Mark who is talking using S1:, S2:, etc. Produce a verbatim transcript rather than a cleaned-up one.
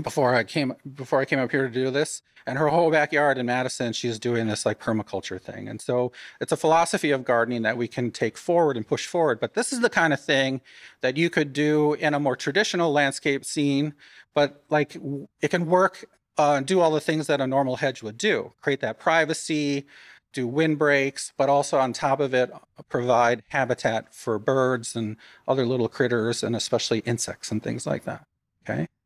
S1: before I came before I came up here to do this. And her whole backyard in Madison, she's doing this like permaculture thing. And so it's a philosophy of gardening that we can take forward and push forward. But this is the kind of thing that you could do in a more traditional landscape scene, but like it can work uh, and do all the things that a normal hedge would do. Create that privacy, do windbreaks, but also on top of it, provide habitat for birds and other little critters, and especially insects and things like that. Okay.